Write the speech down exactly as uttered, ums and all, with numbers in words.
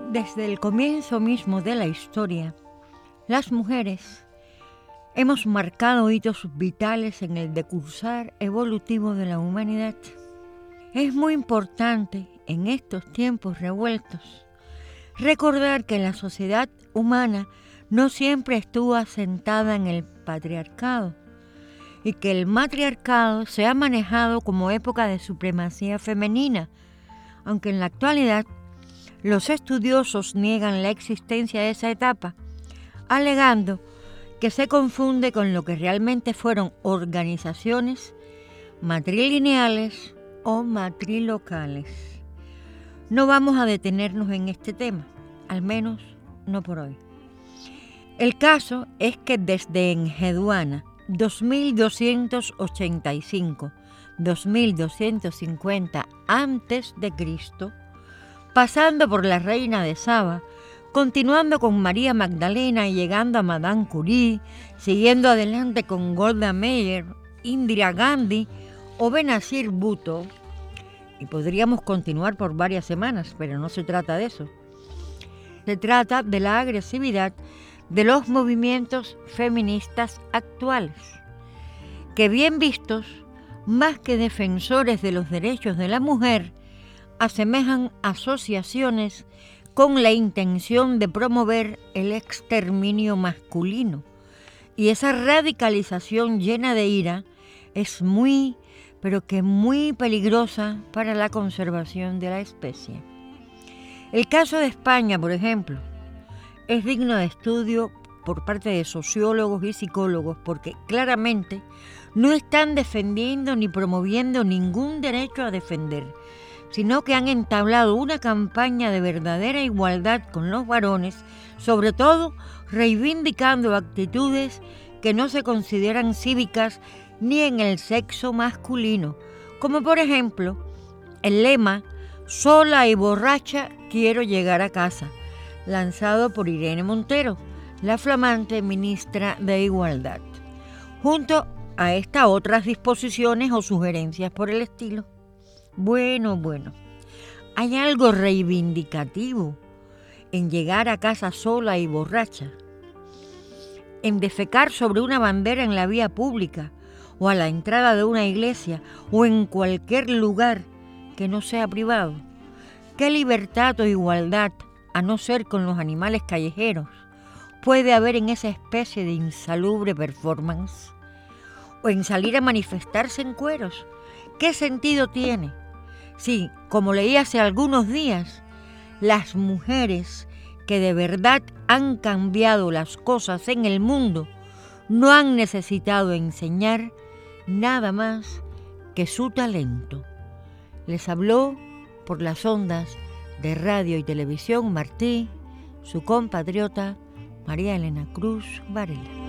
Desde el comienzo mismo de la historia, las mujeres hemos marcado hitos vitales en el decursar evolutivo de la humanidad. Es muy importante en estos tiempos revueltos recordar que la sociedad humana no siempre estuvo asentada en el patriarcado y que el matriarcado se ha manejado como época de supremacía femenina, aunque en la actualidad los estudiosos niegan la existencia de esa etapa, alegando que se confunde con lo que realmente fueron organizaciones matrilineales o matrilocales. No vamos a detenernos en este tema, al menos no por hoy. El caso es que desde Enheduanna, dos mil doscientos ochenta y cinco a dos mil doscientos cincuenta antes de Cristo, pasando por la reina de Saba, continuando con María Magdalena y llegando a Madame Curie, siguiendo adelante con Golda Meir, Indira Gandhi o Benazir Bhutto, y podríamos continuar por varias semanas, pero no se trata de eso. Se trata de la agresividad de los movimientos feministas actuales, que bien vistos, más que defensores de los derechos de la mujer, asemejan asociaciones con la intención de promover el exterminio masculino. Y esa radicalización llena de ira es muy, pero que muy peligrosa para la conservación de la especie. El caso de España, por ejemplo, es digno de estudio por parte de sociólogos y psicólogos porque claramente no están defendiendo ni promoviendo ningún derecho a defender, sino que han entablado una campaña de verdadera igualdad con los varones, sobre todo reivindicando actitudes que no se consideran cívicas ni en el sexo masculino, como por ejemplo el lema «Sola y borracha quiero llegar a casa», lanzado por Irene Montero, la flamante ministra de Igualdad, junto a estas otras disposiciones o sugerencias por el estilo. Bueno, bueno, hay algo reivindicativo en llegar a casa sola y borracha, en defecar sobre una bandera en la vía pública o a la entrada de una iglesia o en cualquier lugar que no sea privado. ¿Qué libertad o igualdad, a no ser con los animales callejeros, puede haber en esa especie de insalubre performance? O en salir a manifestarse en cueros. ¿Qué sentido tiene? Sí, como leí hace algunos días, las mujeres que de verdad han cambiado las cosas en el mundo no han necesitado enseñar nada más que su talento. Les habló por las ondas de radio y televisión Martí, su compatriota María Elena Cruz Varela.